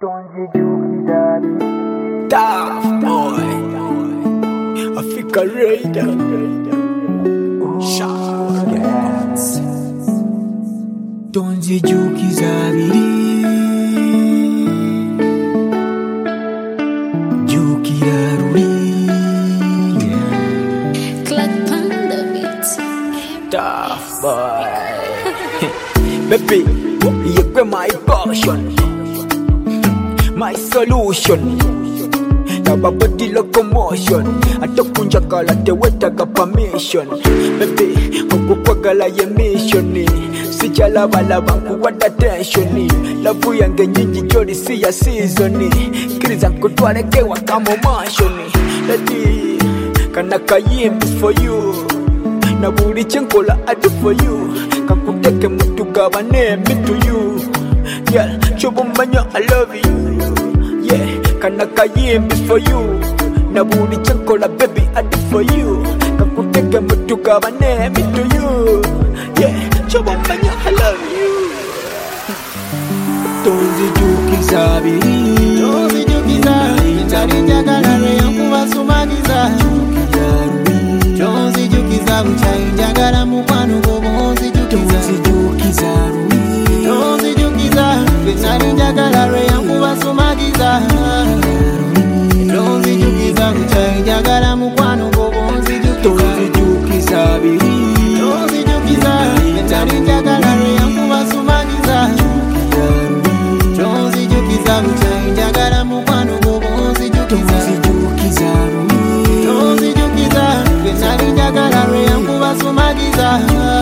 Tough boy, Africa Raider, Shots, tonzijukiza biri, jukira ruli, Clap Panda Beats. tough boy, baby, you're my passion, my solution. Body locomotion atokunjakala tewetaga permission baby okukwagala ye mission sijalabalaba nkuwadde attention lavu yange nyingi gyoli si ya season kiriza nkutwaleko ewaka mu mansion lady kana kayimbi for you na buli kyenkola adi for you kakuteke mutugabane me to you yeah kyobumanya I love you yeah kana kayimbi for you na buli kyenkola baby I do for you kakuteke mutugabane me to you yeah kyobumanya I love you tonzijukiza biri Ntali njagala lwe yankubasumagiza tonzijukiza bukyayi njagala mukwano gwo bonzijukiza tonzijukiza ntali njagala lwe yankubasumagiza tonzijukiza bukyayi njagala mukwano gwo tonzijukiza biri tonzijukiza ntali njagala lwe yankubasumagiza tonzijukiza bukyayi njagala mukwano gwo tonzijukiza tonzijukiza ntali njagala lwe yankubasumagiza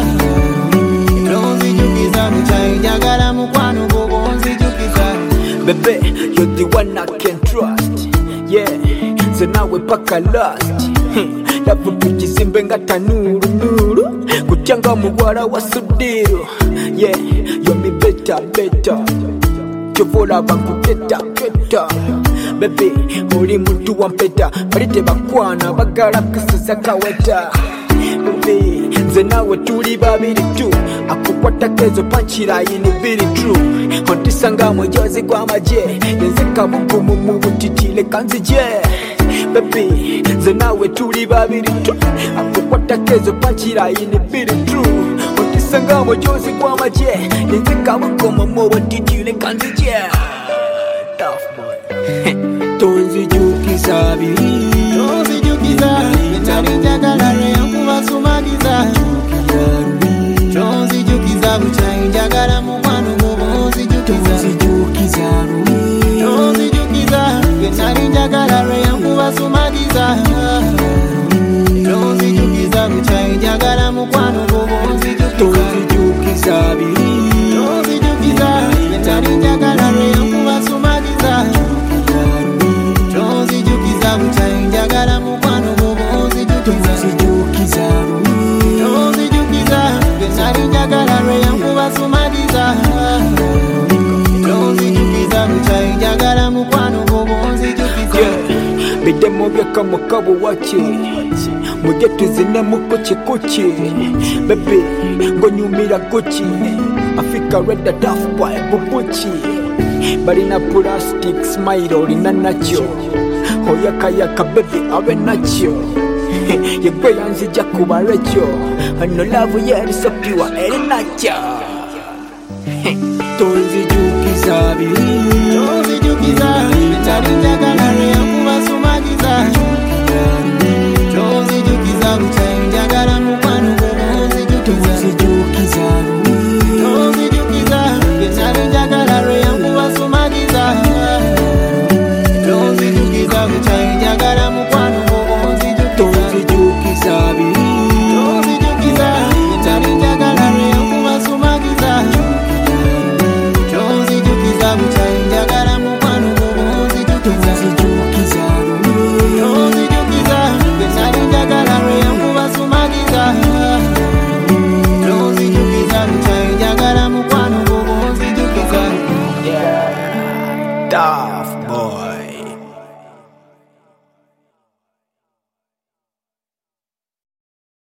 tonzijukiza bukyayi njagala mukwano gwo baby you're the one I can trust yeah so nawe paka last lavu tukizimbe nga tanuru nuru kutyanga muwala wa sudiru yeah you're me better kyovola bankuketa baby oli muntu wampeta bali tebakwana bagala kusuza kaweta baby nze nawe tuli babiri tu akukwatako ezo panchirayini biri tru ontisanga mwejozi gw'amagye yenze kabugumu mu butitile kanzije baby nze nawe tuli babiri tu akukwatako ezo panchirayini biri tru ontisanga mwejozi gw'amagye yenze kabugumu mu butitile kanzije tough boy tonzijukiza biri tonzijukiza ntali njagala lwe yankubasumagiza tonzijukiza bukyayi njagala mukwano gwo tonzijukiza tonzijukiza ntali njagala lwe yankubasumagiza tonzijukiza bukyayi njagala mukwano gwo tonzijukiza biri tonzijukiza ntali njagala lwe yankubasumagiza tonzijukiza bukyayi njagala mukwano gwo tonzijukiza tonzijukiza ntali njagala lwe yankubasumagiza tonzijukiza bukyayi njagala mukwano gwo bidemo byakamukabu waki mujye tuzinemu kuki bebe ngo nyumira guki Africa Red Tough Boy bubuki balina plastic smile olina nakyo oyakayaka bebe abe nakyo yegwe yanzija kubalekyo ano love yeri so pure eri nakyo tonzijukiza biri